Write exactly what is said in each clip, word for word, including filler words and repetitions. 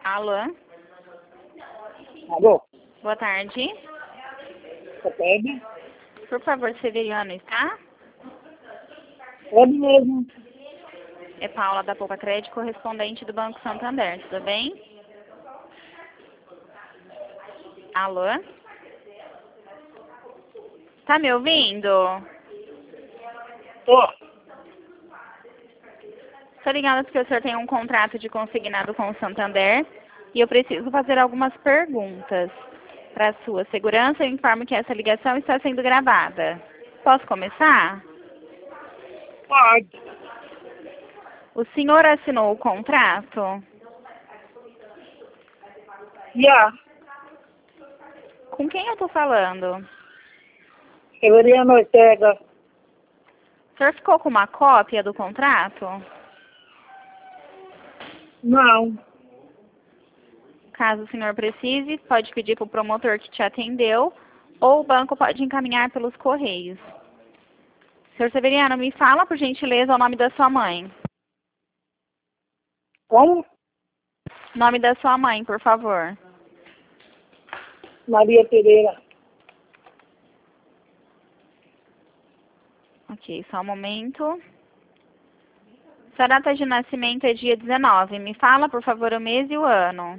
Alô? Alô? Boa tarde. Boa tarde. Por favor, Severiano, está? Pode mesmo. É Paula da Poupa Crédito, correspondente do Banco Santander, tudo bem? Alô? Tá me ouvindo? Tô. Tô ligada porque o senhor tem um contrato de consignado com o Santander e eu preciso fazer algumas perguntas. Para sua segurança, eu informo que essa ligação está sendo gravada. Posso começar? Pode. O senhor assinou o contrato? Já. Com quem eu tô falando? Severiano Ortega. O senhor ficou com uma cópia do contrato? Não. Caso o senhor precise, pode pedir para o promotor que te atendeu ou o banco pode encaminhar pelos correios. Senhor Severiano, me fala, por gentileza, o nome da sua mãe. Como? Nome da sua mãe, por favor. Maria Pereira. Ok, só um momento. Sua data de nascimento é dia dezenove. Me fala, por favor, o mês e o ano.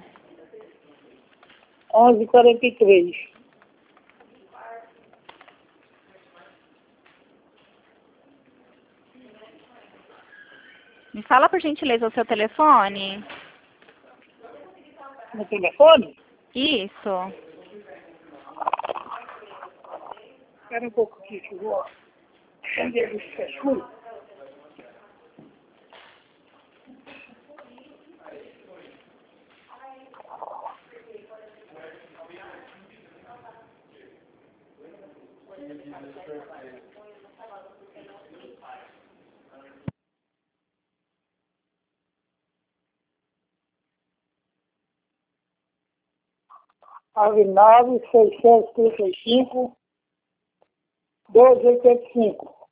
onze e quarenta e três. Me fala, por gentileza, o seu telefone. No telefone? Isso. Espera um pouco aqui, que eu vou acender o escuro. nove nove seiscentos e trinta e cinco doze oitenta e cinco.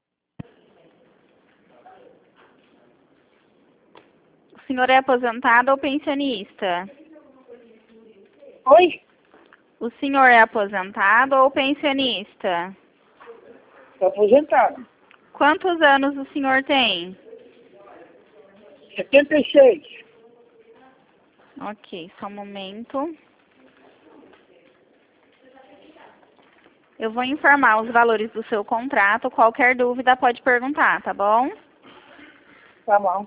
O senhor é aposentado ou pensionista? Oi? O senhor é aposentado ou pensionista? Estou aposentado. Quantos anos o senhor tem? setenta e seis. Ok, só um momento. Eu vou informar os valores do seu contrato. Qualquer dúvida pode perguntar, tá bom? Tá bom.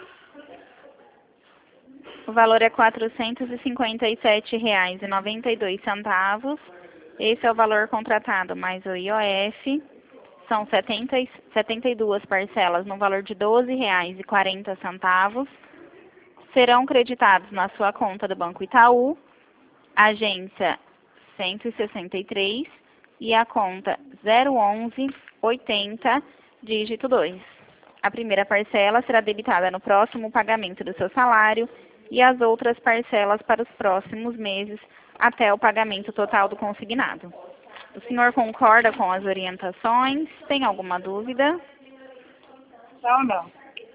O valor é quatrocentos e cinquenta e sete reais e noventa e dois centavos. Esse é o valor contratado mais o I O F. São setenta, setenta e duas parcelas no valor de doze reais e quarenta centavos. Serão creditados na sua conta do Banco Itaú, agência cento e sessenta e três e a conta zero onze oitenta, dígito dois. A primeira parcela será debitada no próximo pagamento do seu salário e as outras parcelas para os próximos meses até o pagamento total do consignado. O senhor concorda com as orientações? Tem alguma dúvida? Não, não.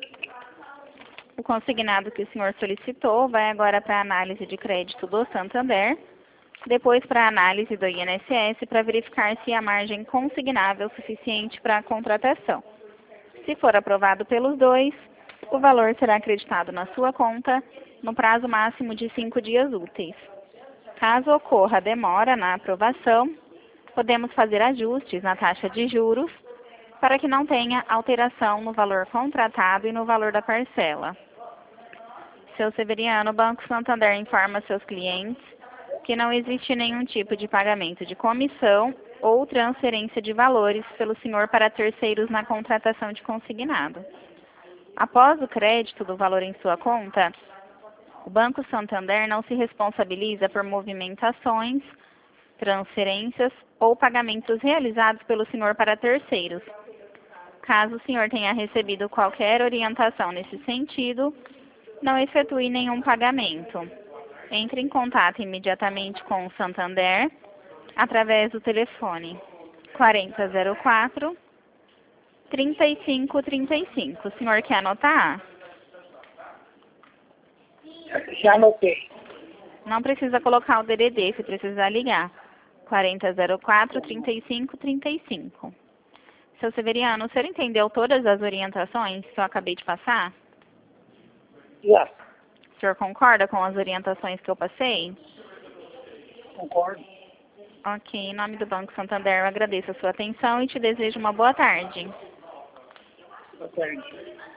O consignado que o senhor solicitou vai agora para a análise de crédito do Santander, depois para a análise do I N S S para verificar se a margem consignável é suficiente para a contratação. Se for aprovado pelos dois, o valor será acreditado na sua conta no prazo máximo de cinco dias úteis. Caso ocorra demora na aprovação, podemos fazer ajustes na taxa de juros para que não tenha alteração no valor contratado e no valor da parcela. Seu Severiano, o Banco Santander informa seus clientes que não existe nenhum tipo de pagamento de comissão ou transferência de valores pelo senhor para terceiros na contratação de consignado. Após o crédito do valor em sua conta, o Banco Santander não se responsabiliza por movimentações, transferências ou pagamentos realizados pelo senhor para terceiros. Caso o senhor tenha recebido qualquer orientação nesse sentido, não efetue nenhum pagamento. Entre em contato imediatamente com o Santander através do telefone quarenta zero quatro, trinta e cinco trinta e cinco. O senhor quer anotar? Já anotei. Não precisa colocar o D D D, se precisar ligar. quarenta zero quatro, trinta e cinco, trinta e cinco. Seu Severiano, o senhor entendeu todas as orientações que eu acabei de passar? Já, O senhor concorda com as orientações que eu passei? concordo. Ok, em nome do Banco Santander, eu agradeço a sua atenção e te desejo uma boa tarde. Boa tarde.